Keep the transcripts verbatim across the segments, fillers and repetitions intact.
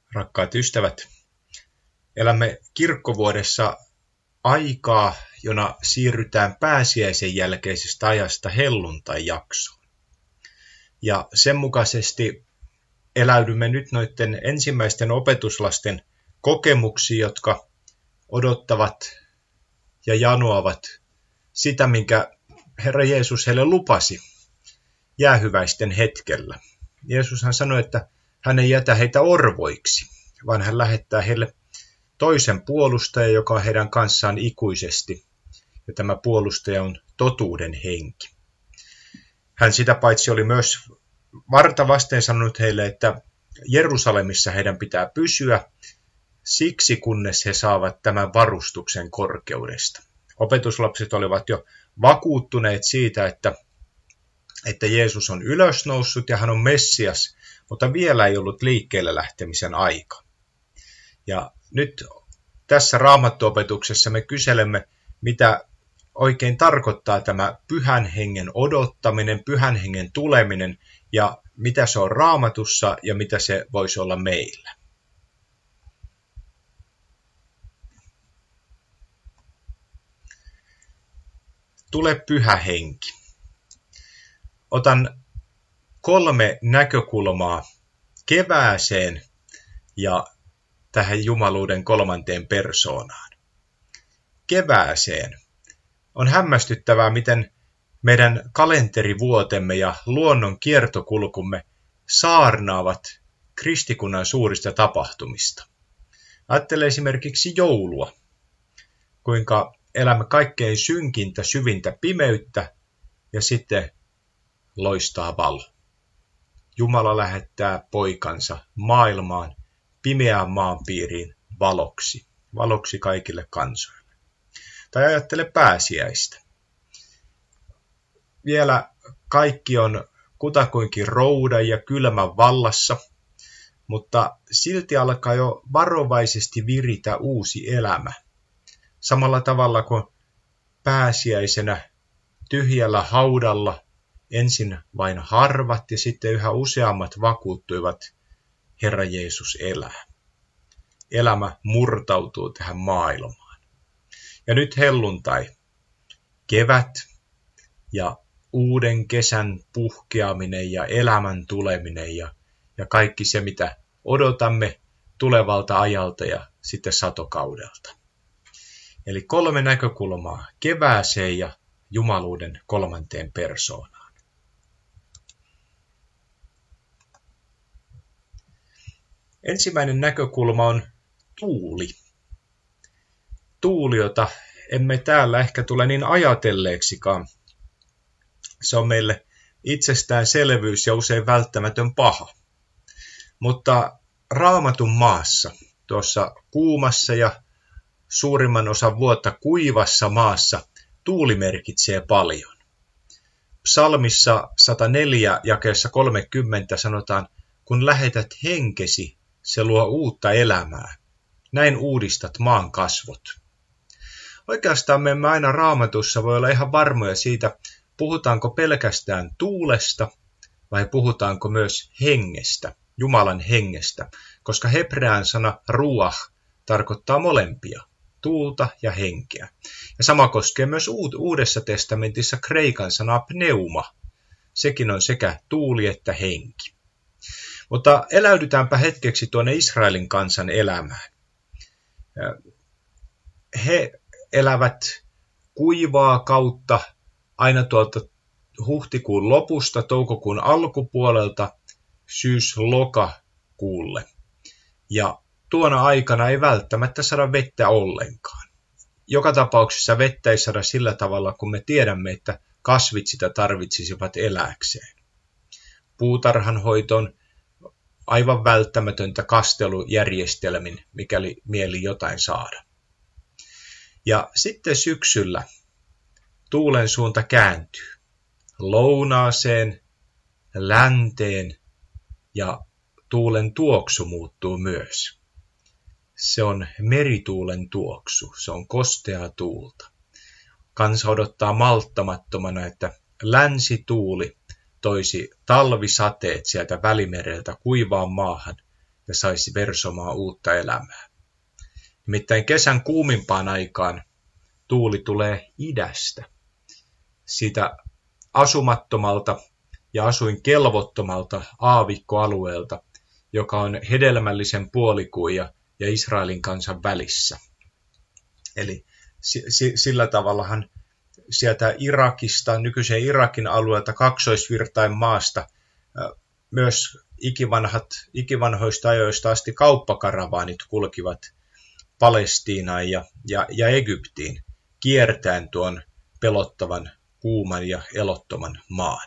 Rakkaat ystävät, elämme kirkkovuodessa aikaa, jona siirrytään pääsiäisen jälkeisestä ajasta helluntai-jaksoon. Ja sen mukaisesti eläydymme nyt noiden ensimmäisten opetuslasten kokemuksiin, jotka odottavat ja janoavat sitä, minkä Herra Jeesus heille lupasi jäähyväisten hetkellä. Jeesushan sanoi, että hän ei jätä heitä orvoiksi, vaan hän lähettää heille toisen puolustajan, joka on heidän kanssaan ikuisesti. Ja tämä puolustaja on totuuden henki. Hän sitä paitsi oli myös varta vasten sanonut heille, että Jerusalemissa heidän pitää pysyä siksi, kunnes he saavat tämän varustuksen korkeudesta. Opetuslapset olivat jo vakuuttuneet siitä, että, että Jeesus on ylösnoussut ja hän on Messias, mutta vielä ei ollut liikkeelle lähtemisen aika. Ja nyt tässä Raamattuopetuksessa me kyselemme, mitä oikein tarkoittaa tämä pyhän hengen odottaminen, pyhän hengen tuleminen ja mitä se on Raamatussa ja mitä se voisi olla meillä. Tule pyhä henki. Otan kolme näkökulmaa kevääseen ja tähän jumaluuden kolmanteen persoonaan. Kevääseen. On hämmästyttävää, miten meidän kalenterivuotemme ja luonnon kiertokulkumme saarnaavat kristikunnan suurista tapahtumista. Ajattele esimerkiksi joulua, kuinka elämme kaikkein synkintä, syvintä pimeyttä ja sitten loistaa valo. Jumala lähettää poikansa maailmaan, pimeään maanpiiriin valoksi, valoksi kaikille kansoille. Tai ajattele pääsiäistä. Vielä kaikki on kutakuinkin roudan ja kylmän vallassa, mutta silti alkaa jo varovaisesti viritä uusi elämä. Samalla tavalla kuin pääsiäisenä tyhjällä haudalla ensin vain harvat ja sitten yhä useammat vakuuttuivat, Herra Jeesus elää. Elämä murtautuu tähän maailmaan. Ja nyt helluntai, kevät ja uuden kesän puhkeaminen ja elämän tuleminen ja, ja kaikki se, mitä odotamme tulevalta ajalta ja sitten satokaudelta. Eli kolme näkökulmaa kevääseen ja jumaluuden kolmanteen persoonaan. Ensimmäinen näkökulma on tuuli. Tuuli, jota emme täällä ehkä tule niin ajatelleeksikaan. Se on meille itsestäänselvyys ja usein välttämätön paha. Mutta Raamatun maassa, tuossa kuumassa ja suurimman osan vuotta kuivassa maassa, tuuli merkitsee paljon. Psalmissa sata neljä jakeessa kolmekymmentä sanotaan, kun lähetät henkesi, se luo uutta elämää. Näin uudistat maan kasvot. Oikeastaan me emme aina Raamatussa voi olla ihan varmoja siitä, puhutaanko pelkästään tuulesta vai puhutaanko myös hengestä, Jumalan hengestä, koska hebrean sana ruach tarkoittaa molempia, tuulta ja henkeä. Ja sama koskee myös Uudessa testamentissa kreikan sanaa pneuma. Sekin on sekä tuuli että henki. Mutta eläydytäänpä hetkeksi tuonne Israelin kansan elämään. He elävät kuivaa kautta aina tuolta huhtikuun lopusta, toukokuun alkupuolelta syys-lokakuulle. Ja tuona aikana ei välttämättä saada vettä ollenkaan. Joka tapauksessa vettä ei saada sillä tavalla, kun me tiedämme, että kasvit sitä tarvitsisivat elääkseen. Puutarhanhoito on aivan välttämätöntä kastelujärjestelmin, mikäli mieli jotain saada. Ja sitten syksyllä tuulen suunta kääntyy lounaaseen, länteen ja tuulen tuoksu muuttuu myös. Se on merituulen tuoksu, se on kosteaa tuulta. Kansa odottaa malttamattomana, että länsituuli toisi talvisateet sieltä Välimereltä kuivaan maahan ja saisi versomaan uutta elämää. Nimittäin kesän kuumimpaan aikaan tuuli tulee idästä, siitä asumattomalta ja asuinkelvottomalta aavikkoalueelta, joka on hedelmällisen puolikuun ja Israelin kansan välissä. Eli sillä tavallahan sieltä Irakista, nykyisen Irakin alueelta, kaksoisvirtain maasta, myös ikivanhat, ikivanhoista ajoista asti kauppakaravaanit kulkivat Palestiinaan ja, ja, ja Egyptiin, kiertäen tuon pelottavan, kuuman ja elottoman maan.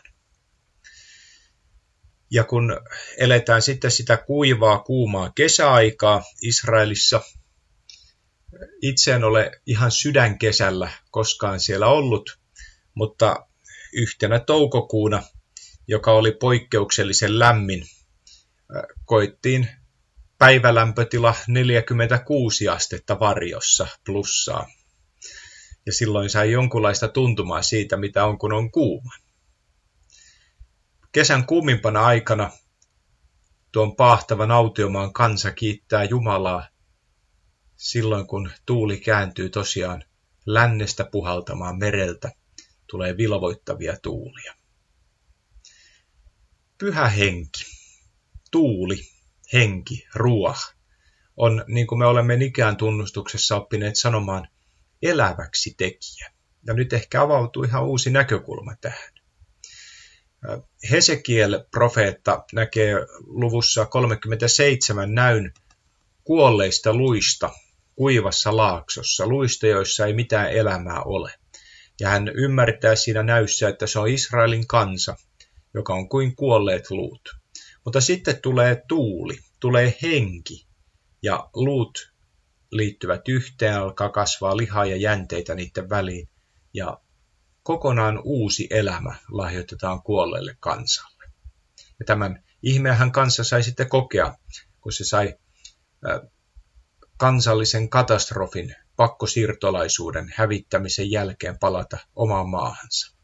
Ja kun eletään sitten sitä kuivaa, kuumaa kesäaikaa Israelissa, itse en ole ihan sydänkesällä koskaan siellä ollut, mutta yhtenä toukokuuna, joka oli poikkeuksellisen lämmin, koettiin päivälämpötila neljäkymmentäkuusi astetta varjossa plussaa. Ja silloin sai jonkunlaista tuntumaa siitä, mitä on, kun on kuuma. Kesän kuumimpana aikana tuon paahtavan autiomaan kansa kiittää Jumalaa silloin, kun tuuli kääntyy tosiaan lännestä puhaltamaan mereltä, tulee vilvoittavia tuulia. Pyhä henki, tuuli, henki, ruah, on, niin kuin me olemme Nikean tunnustuksessa oppineet sanomaan, eläväksi tekijä. Ja nyt ehkä avautuu ihan uusi näkökulma tähän. Hesekiel-profeetta näkee luvussa kolmekymmentäseitsemän näyn kuolleista luista kuivassa laaksossa, luista, joissa ei mitään elämää ole. Ja hän ymmärtää siinä näyssä, että se on Israelin kansa, joka on kuin kuolleet luut. Mutta sitten tulee tuuli, tulee henki, ja luut liittyvät yhteen, alkaa kasvaa lihaa ja jänteitä niiden väliin, ja kokonaan uusi elämä lahjoitetaan kuolleelle kansalle. Ja tämän ihmeähän kansa sai sitten kokea, kun se sai kansallisen katastrofin, pakkosiirtolaisuuden hävittämisen jälkeen palata omaan maahansa.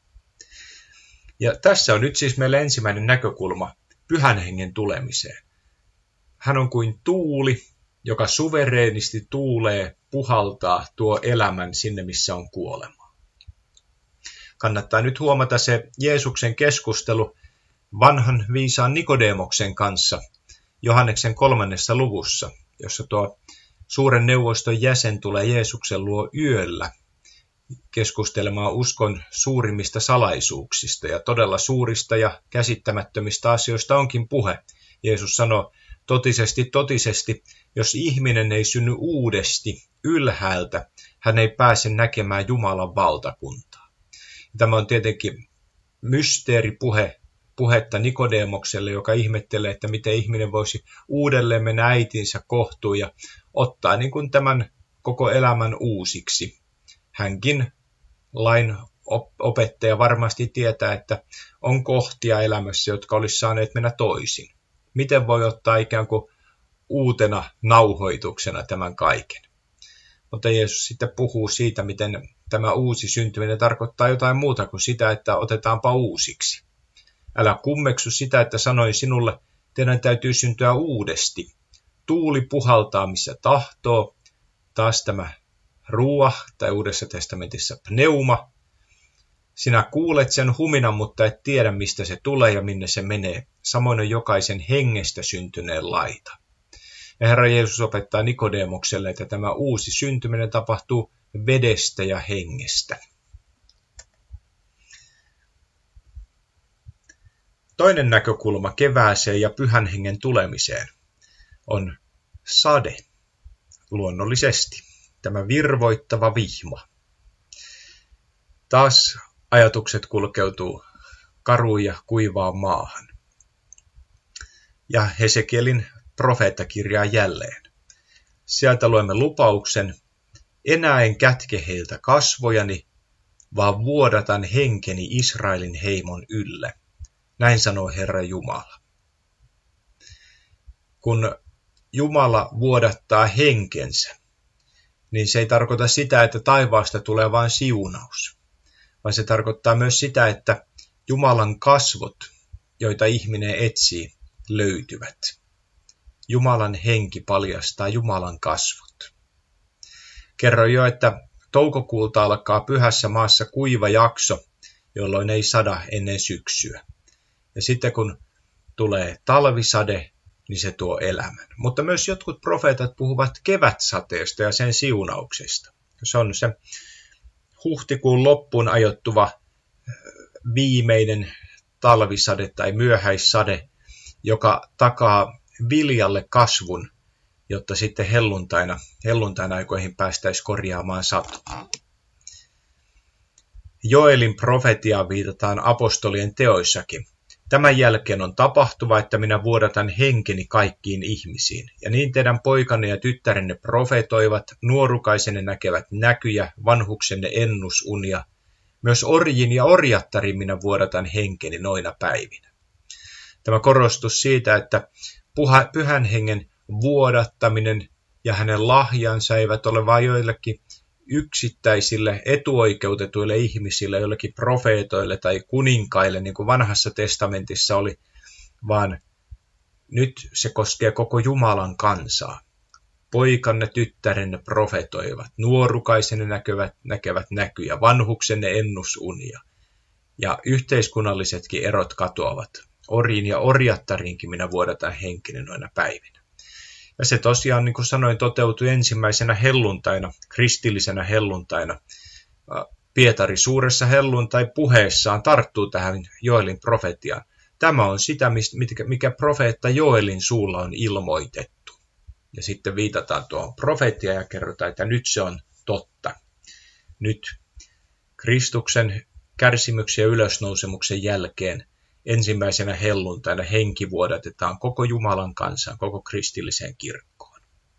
Ja tässä on nyt siis meille ensimmäinen näkökulma pyhän hengen tulemiseen. Hän on kuin tuuli, joka suvereenisti tuulee, puhaltaa, tuo elämän sinne, missä on kuolema. Kannattaa nyt huomata se Jeesuksen keskustelu vanhan viisaan Nikodemoksen kanssa Johanneksen kolmannessa luvussa, jossa tuo suuren neuvoston jäsen tulee Jeesuksen luo yöllä keskustelemaan uskon suurimmista salaisuuksista, ja todella suurista ja käsittämättömistä asioista onkin puhe. Jeesus sanoo, totisesti, totisesti, jos ihminen ei synny uudesti ylhäältä, hän ei pääse näkemään Jumalan valtakuntaa. Tämä on tietenkin mysteeripuhe, puhetta Nikodemokselle, joka ihmettelee, että miten ihminen voisi uudelleen mennä äitinsä kohtuun ja ottaa niin kuin tämän koko elämän uusiksi. Hänkin lain opettaja varmasti tietää, että on kohtia elämässä, jotka olisi saaneet mennä toisin. Miten voi ottaa ikään kuin uutena nauhoituksena tämän kaiken? Mutta Jeesus sitten puhuu siitä, miten tämä uusi syntyminen tarkoittaa jotain muuta kuin sitä, että otetaanpa uusiksi. Älä kummeksu sitä, että sanoin sinulle, teidän täytyy syntyä uudesti. Tuuli puhaltaa missä tahtoo. Taas tämä ruah, tai Uudessa testamentissa pneuma. Sinä kuulet sen huminan, mutta et tiedä, mistä se tulee ja minne se menee. Samoin on jokaisen hengestä syntyneen laita. Ja Herra Jeesus opettaa Nikodemokselle, että tämä uusi syntyminen tapahtuu vedestä ja hengestä. Toinen näkökulma kevääseen ja pyhän hengen tulemiseen on sade, luonnollisesti, tämä virvoittava vihma. Taas ajatukset kulkeutuu karuun ja kuivaan maahan. Ja Hesekielin profeettakirjaa jälleen. Sieltä luemme lupauksen, enää en kätke heiltä kasvojani, vaan vuodatan henkeni Israelin heimon ylle. Näin sanoo Herra Jumala. Kun Jumala vuodattaa henkensä, niin se ei tarkoita sitä, että taivaasta tulee vain siunaus, vaan se tarkoittaa myös sitä, että Jumalan kasvot, joita ihminen etsii, löytyvät. Jumalan henki paljastaa Jumalan kasvot. Kerroin jo, että toukokuulta alkaa Pyhässä Maassa kuiva jakso, jolloin ei sada ennen syksyä. Ja sitten kun tulee talvisade, niin se tuo elämän. Mutta myös jotkut profeetat puhuvat kevätsateesta ja sen siunauksesta. Se on se huhtikuun loppuun ajoittuva viimeinen talvisade tai myöhäissade, joka takaa viljalle kasvun, jotta sitten helluntaina, helluntain aikoihin päästäisiin korjaamaan satoa. Joelin profetiaan viitataan apostolien teoissakin. Tämän jälkeen on tapahtuva, että minä vuodatan henkeni kaikkiin ihmisiin. Ja niin teidän poikanne ja tyttärenne profetoivat, nuorukaisenne näkevät näkyjä, vanhuksenne ennusunia. Myös orjin ja orjattarin minä vuodatan henkeni noina päivinä. Tämä korostus siitä, että puha, pyhän hengen vuodattaminen ja hänen lahjansa eivät ole vain joillekin yksittäisille etuoikeutetuille ihmisille, joillekin profeetoille tai kuninkaille, niin kuin vanhassa testamentissa oli, vaan nyt se koskee koko Jumalan kansaa. Poikanne, tyttärenne profetoivat, nuorukaisenne näkevät, näkevät näkyjä, vanhuksenne ennusunia. Ja yhteiskunnallisetkin erot katoavat. Oriin ja orjattarinkin minä vuodatan henkini noina päivinä. Ja se tosiaan, niin kuin sanoin, toteutui ensimmäisenä helluntaina, kristillisenä helluntaina. Pietari suuressa helluntai-puheessaan tarttuu tähän Joelin profetiaan. Tämä on sitä, mikä profeetta Joelin suulla on ilmoitettu. Ja sitten viitataan tuohon profetiaan ja kerrotaan, että nyt se on totta. Nyt Kristuksen kärsimyksen ja ylösnousemuksen jälkeen ensimmäisenä helluntaina henki vuodatetaan koko Jumalan kansaan, koko kristilliseen kirkkoon.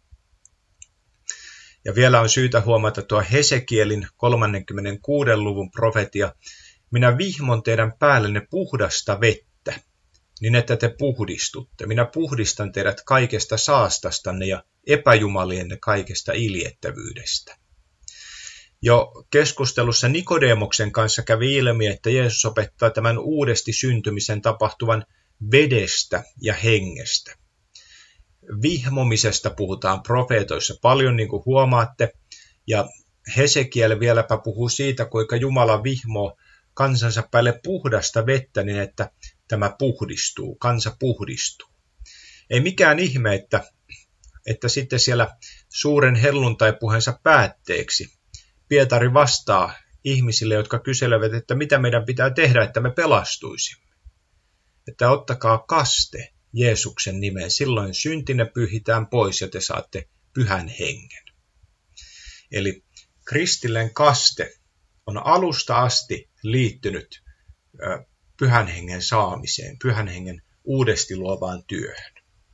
Ja vielä on syytä huomata tuo Hesekielin kolmankymmenenkuuden luvun profetia. Minä vihmon teidän päällenne puhdasta vettä, niin että te puhdistutte. Minä puhdistan teidät kaikesta saastastanne ja epäjumalienne kaikesta iljettävyydestä. Jo keskustelussa Nikodemoksen kanssa kävi ilmi, että Jeesus opettaa tämän uudesti syntymisen tapahtuvan vedestä ja hengestä. Vihmomisesta puhutaan profeetoissa paljon, niin kuin huomaatte, ja Hesekiel vieläpä puhuu siitä, kuinka Jumala vihmoo kansansa päälle puhdasta vettä, niin että tämä puhdistuu, kansa puhdistuu. Ei mikään ihme, että, että sitten siellä suuren helluntaipuheensa päätteeksi Pietari vastaa ihmisille, jotka kyselevät, että mitä meidän pitää tehdä, että me pelastuisimme. Että ottakaa kaste Jeesuksen nimeen, silloin syntinne pyhitään pois ja te saatte pyhän hengen. Eli kristillinen kaste on alusta asti liittynyt pyhän hengen saamiseen, pyhän hengen uudesti luovaan työhön.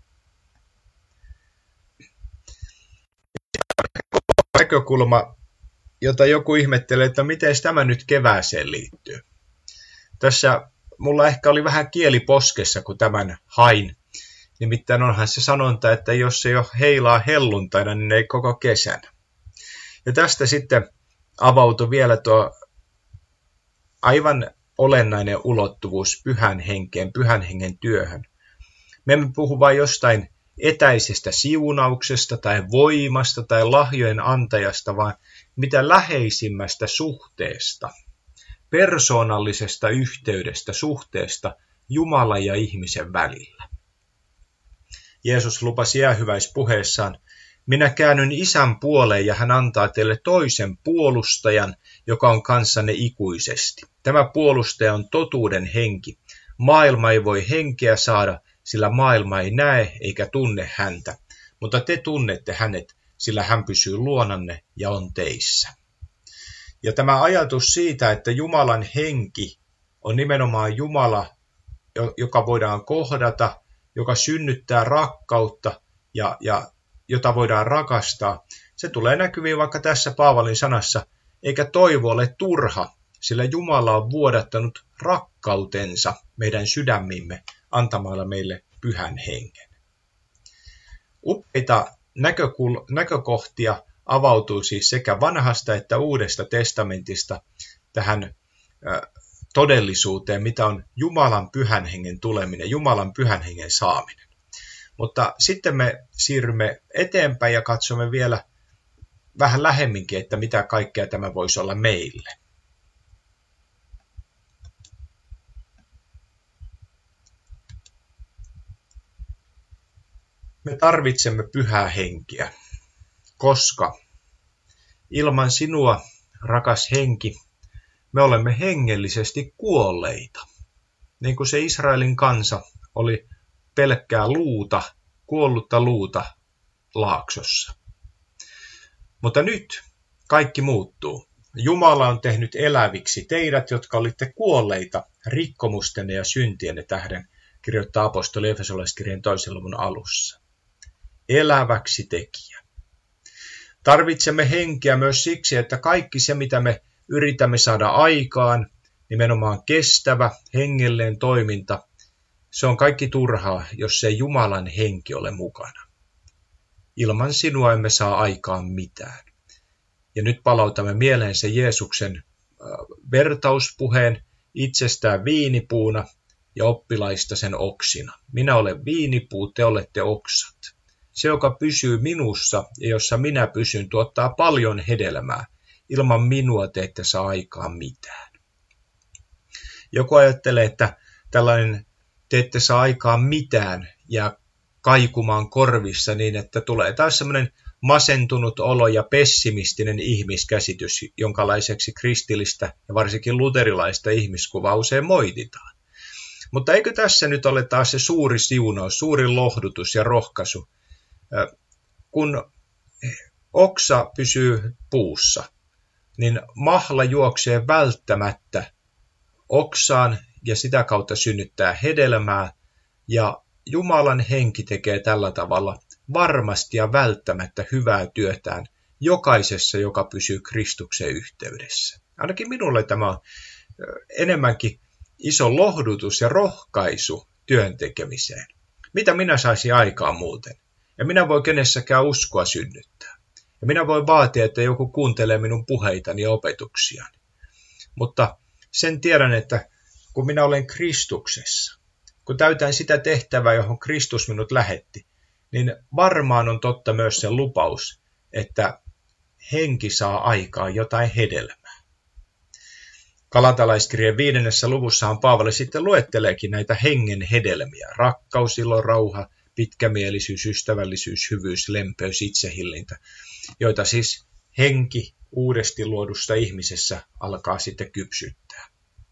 Näkökulma, jota joku ihmettelee, että miten tämä nyt kevääseen liittyy. Tässä mulla ehkä oli vähän kieli poskessa, kun tämän hain. Nimittäin onhan se sanonta, että jos ei ole heilaa helluntaina, niin ei koko kesänä. Ja tästä sitten avautui vielä tuo aivan olennainen ulottuvuus pyhän henkeen, pyhän hengen työhön. Me emme puhu vain jostain etäisestä siunauksesta tai voimasta tai lahjojen antajasta, vaan mitä läheisimmästä suhteesta, persoonallisesta yhteydestä, suhteesta Jumalan ja ihmisen välillä. Jeesus lupasi jäähyväispuheessaan, minä käännyn Isän puoleen ja hän antaa teille toisen puolustajan, joka on kanssanne ikuisesti. Tämä puolustaja on totuuden henki. Maailma ei voi henkeä saada, sillä maailma ei näe eikä tunne häntä, mutta te tunnette hänet, sillä hän pysyy luonanne ja on teissä. Ja tämä ajatus siitä, että Jumalan henki on nimenomaan Jumala, joka voidaan kohdata, joka synnyttää rakkautta ja, ja jota voidaan rakastaa, se tulee näkyviin vaikka tässä Paavalin sanassa, eikä toivo ole turha, sillä Jumala on vuodattanut rakkautensa meidän sydämimme antamalla meille pyhän hengen. Upeita näkökul- näkökohtia avautuu siis sekä vanhasta että uudesta testamentista tähän ö, todellisuuteen, mitä on Jumalan pyhän hengen tuleminen, Jumalan pyhän hengen saaminen. Mutta sitten me siirrymme eteenpäin ja katsomme vielä vähän lähemminkin, että mitä kaikkea tämä voisi olla meille. Me tarvitsemme pyhää henkeä, koska ilman sinua, rakas henki, me olemme hengellisesti kuolleita. Niin kuin se Israelin kansa oli pelkkää luuta, kuollutta luuta laaksossa. Mutta nyt kaikki muuttuu. Jumala on tehnyt eläviksi teidät, jotka olitte kuolleita rikkomustenne ja syntienne tähden, kirjoittaa apostoli Efesolaiskirjeen toisen luvun alussa. Eläväksi tekijä. Tarvitsemme henkeä myös siksi, että kaikki se, mitä me yritämme saada aikaan, nimenomaan kestävä, hengellinen toiminta, se on kaikki turhaa, jos ei Jumalan henki ole mukana. Ilman sinua emme saa aikaan mitään. Ja nyt palautamme mieleen se Jeesuksen vertauspuheen itsestään viinipuuna ja oppilaista sen oksina. Minä olen viinipuu, te olette oksat. Se, joka pysyy minussa ja jossa minä pysyn, tuottaa paljon hedelmää. Ilman minua te ette saa aikaan mitään. Joku ajattelee, että tällainen te ette saa aikaan mitään ja kaikumaan korvissa niin, että tulee taas semmoinen masentunut olo ja pessimistinen ihmiskäsitys, jonkalaiseksi kristillistä ja varsinkin luterilaista ihmiskuvaa usein moititaan. Mutta eikö tässä nyt ole taas se suuri siunaus, suuri lohdutus ja rohkaisu, kun oksa pysyy puussa, niin mahla juoksee välttämättä oksaan ja sitä kautta synnyttää hedelmää, ja Jumalan henki tekee tällä tavalla varmasti ja välttämättä hyvää työtään jokaisessa, joka pysyy Kristuksen yhteydessä. Ainakin minulle tämä on enemmänkin iso lohdutus ja rohkaisu työn tekemiseen. Mitä minä saisin aikaan muuten? Ja minä voi kenessäkään uskoa synnyttää. Ja minä voin vaatia, että joku kuuntelee minun puheitani ja opetuksiani. Mutta sen tiedän, että kun minä olen Kristuksessa, kun täytän sitä tehtävää, johon Kristus minut lähetti, niin varmaan on totta myös se lupaus, että henki saa aikaan jotain hedelmää. Galatalaiskirjeen viidennessä luvussahan Paavali sitten luetteleekin näitä hengen hedelmiä. Rakkaus, ilo, rauha, pitkämielisyys, ystävällisyys, hyvyys, lempeys, itsehillintä, joita siis henki uudesti luodussa ihmisessä alkaa sitten kypsyttää.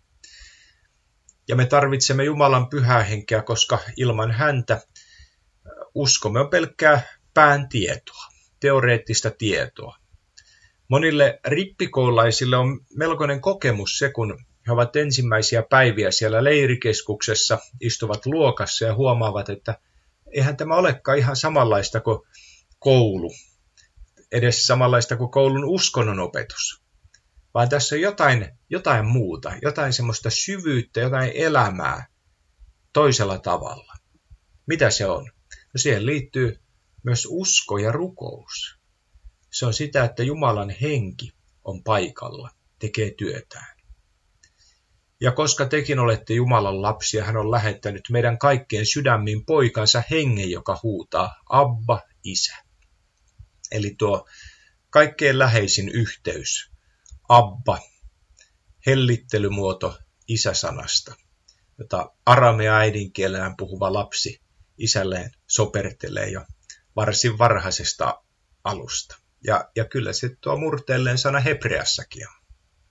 Ja me tarvitsemme Jumalan pyhää henkeä, koska ilman häntä uskomme on pelkkää pään tietoa, teoreettista tietoa. Monille rippikoulaisille on melkoinen kokemus se, kun he ovat ensimmäisiä päiviä siellä leirikeskuksessa, istuvat luokassa ja huomaavat, että eihän tämä olekaan ihan samanlaista kuin koulu, edes samanlaista kuin koulun uskonnonopetus, vaan tässä on jotain, jotain muuta, jotain semmoista syvyyttä, jotain elämää toisella tavalla. Mitä se on? No siihen liittyy myös usko ja rukous. Se on sitä, että Jumalan henki on paikalla, tekee työtään. Ja koska tekin olette Jumalan lapsia, hän on lähettänyt meidän kaikkien sydämiin poikansa hengen, joka huutaa Abba, Isä. Eli tuo kaikkein läheisin yhteys, Abba, hellittelymuoto isäsanasta, jota aramea äidinkielellään puhuva lapsi isälleen sopertelee jo varsin varhaisesta alusta. Ja, ja kyllä se tuo murteelleen sana hebreassakin on.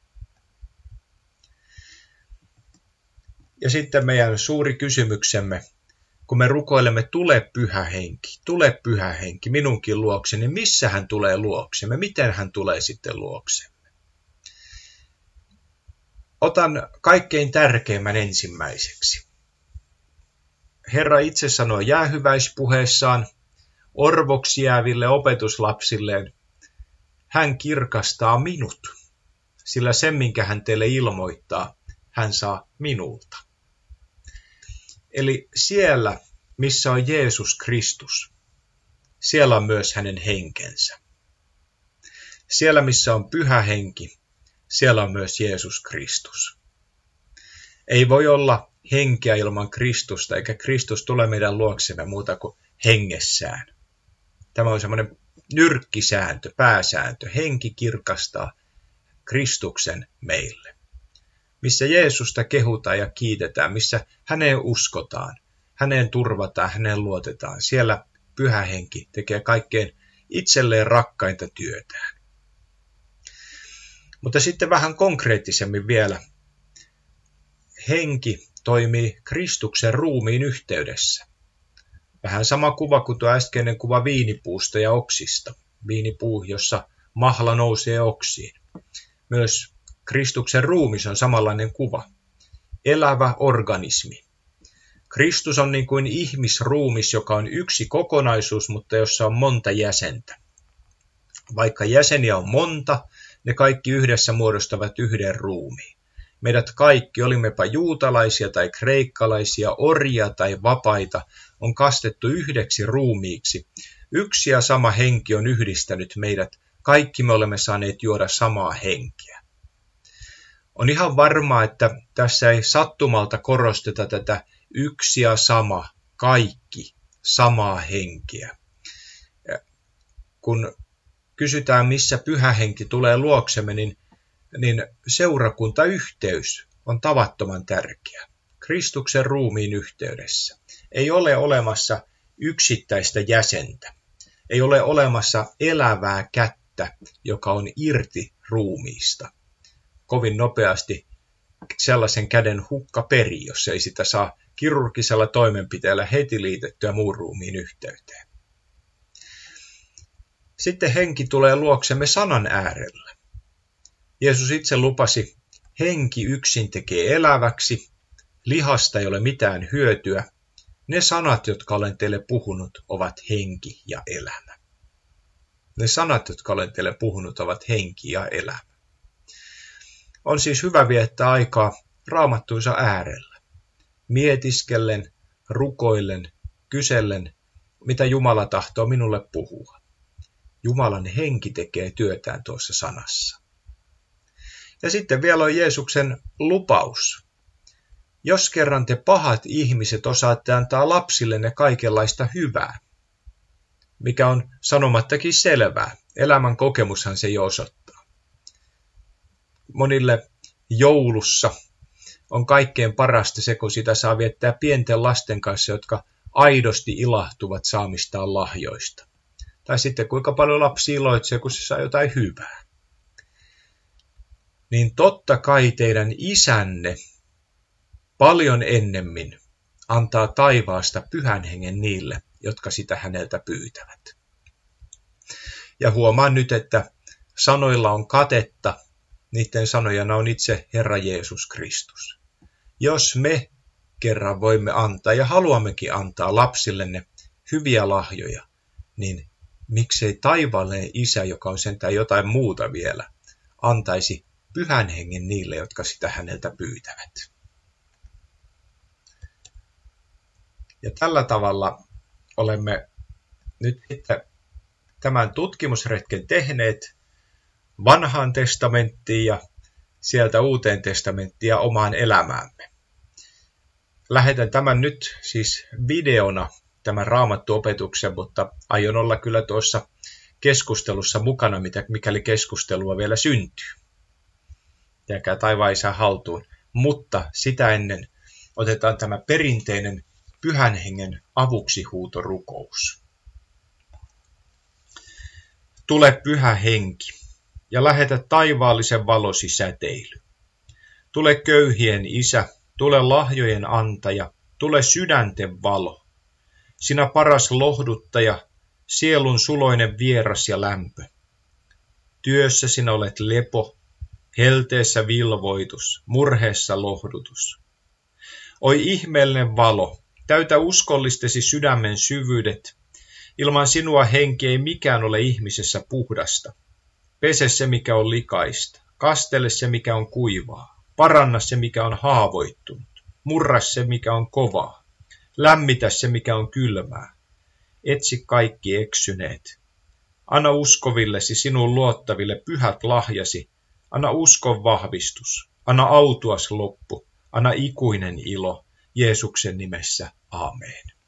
Ja sitten meidän suuri kysymyksemme, kun me rukoilemme, tule pyhä henki, tule pyhä henki minunkin luokseni, niin missä hän tulee luoksemme, miten hän tulee sitten luoksemme? Otan kaikkein tärkeimmän ensimmäiseksi. Herra itse sanoi jäähyväispuheessaan orvoksi jääville opetuslapsilleen, hän kirkastaa minut, sillä sen, minkä hän teille ilmoittaa, hän saa minulta. Eli siellä, missä on Jeesus Kristus, siellä on myös hänen henkensä. Siellä, missä on pyhä henki, siellä on myös Jeesus Kristus. Ei voi olla henkeä ilman Kristusta, eikä Kristus tule meidän luoksemme muuta kuin hengessään. Tämä on semmoinen nyrkkisääntö, pääsääntö. Henki kirkastaa Kristuksen meille. Missä Jeesusta kehutaan ja kiitetään, missä häneen uskotaan, häneen turvataan, häneen luotetaan, siellä Pyhä Henki tekee kaikkein itselleen rakkainta työtään. Mutta sitten vähän konkreettisemmin vielä. Henki toimii Kristuksen ruumiin yhteydessä. Vähän sama kuva kuin tuo äskeinen kuva viinipuusta ja oksista. Viinipuu, jossa mahla nousee oksiin. Myös Kristuksen ruumis on samanlainen kuva. Elävä organismi. Kristus on niin kuin ihmisruumis, joka on yksi kokonaisuus, mutta jossa on monta jäsentä. Vaikka jäseniä on monta, ne kaikki yhdessä muodostavat yhden ruumiin. Meidät kaikki, olimmepa juutalaisia tai kreikkalaisia, orjia tai vapaita, on kastettu yhdeksi ruumiiksi. Yksi ja sama henki on yhdistänyt meidät. Kaikki me olemme saaneet juoda samaa henkeä. On ihan varmaa, että tässä ei sattumalta korosteta tätä yksi ja sama, kaikki, samaa henkeä. Kun kysytään, missä Pyhä Henki tulee luoksemme, niin, niin seurakuntayhteys on tavattoman tärkeä. Kristuksen ruumiin yhteydessä. Ei ole olemassa yksittäistä jäsentä. Ei ole olemassa elävää kättä, joka on irti ruumiista. Kovin nopeasti sellaisen käden hukka perii, jos ei sitä saa kirurgisella toimenpiteellä heti liitettyä muun ruumiin yhteyteen. Sitten henki tulee luoksemme sanan äärellä. Jeesus itse lupasi, henki yksin tekee eläväksi, lihasta ei ole mitään hyötyä. Ne sanat, jotka olen teille puhunut, ovat henki ja elämä. Ne sanat, jotka olen teille puhunut, ovat henki ja elämä. On siis hyvä viettää aikaa raamattuinsa äärellä, mietiskellen, rukoillen, kysellen, mitä Jumala tahtoo minulle puhua. Jumalan henki tekee työtään tuossa sanassa. Ja sitten vielä on Jeesuksen lupaus. Jos kerran te pahat ihmiset osaatte antaa lapsillenne kaikenlaista hyvää, mikä on sanomattakin selvää, elämän kokemushan se jo osoittaa. Monille joulussa on kaikkein parasta se, kun sitä saa viettää pienten lasten kanssa, jotka aidosti ilahtuvat saamistaan lahjoista. Tai sitten kuinka paljon lapsi iloitsee, kun se saa jotain hyvää. Niin totta kai teidän isänne paljon ennemmin antaa taivaasta Pyhän Hengen niille, jotka sitä häneltä pyytävät. Ja huomaan nyt, että sanoilla on katetta, niiden sanojana on itse Herra Jeesus Kristus. Jos me kerran voimme antaa ja haluammekin antaa lapsillenne hyviä lahjoja, niin miksei taivaallinen Isä, joka on sentään jotain muuta vielä, antaisi Pyhän Hengen niille, jotka sitä häneltä pyytävät. Ja tällä tavalla olemme nyt tämän tutkimusretken tehneet Vanhaan testamenttiin ja sieltä Uuteen testamenttiin ja omaan elämäämme. Lähetän tämän nyt siis videona, tämän Raamattu-opetuksen, mutta aion olla kyllä tuossa keskustelussa mukana, mikäli keskustelua vielä syntyy. Jääkää taivaan Isän haltuun. Mutta sitä ennen otetaan tämä perinteinen Pyhän Hengen avuksi huutorukous. Tule Pyhä Henki ja lähetä taivaallisen valosi säteily. Tule köyhien Isä, tule lahjojen antaja, tule sydänten valo. Sinä paras lohduttaja, sielun suloinen vieras ja lämpö. Työssä sinä olet lepo, helteessä vilvoitus, murheessa lohdutus. Oi ihmeellinen valo, täytä uskollistesi sydämen syvyydet. Ilman sinua henki ei mikään ole ihmisessä puhdasta. Pese se, mikä on likaista. Kastele se, mikä on kuivaa. Paranna se, mikä on haavoittunut. Murra se, mikä on kovaa. Lämmitä se, mikä on kylmää. Etsi kaikki eksyneet. Anna uskovillesi sinun luottaville pyhät lahjasi. Anna uskon vahvistus. Anna autuas loppu. Anna ikuinen ilo. Jeesuksen nimessä, aamen.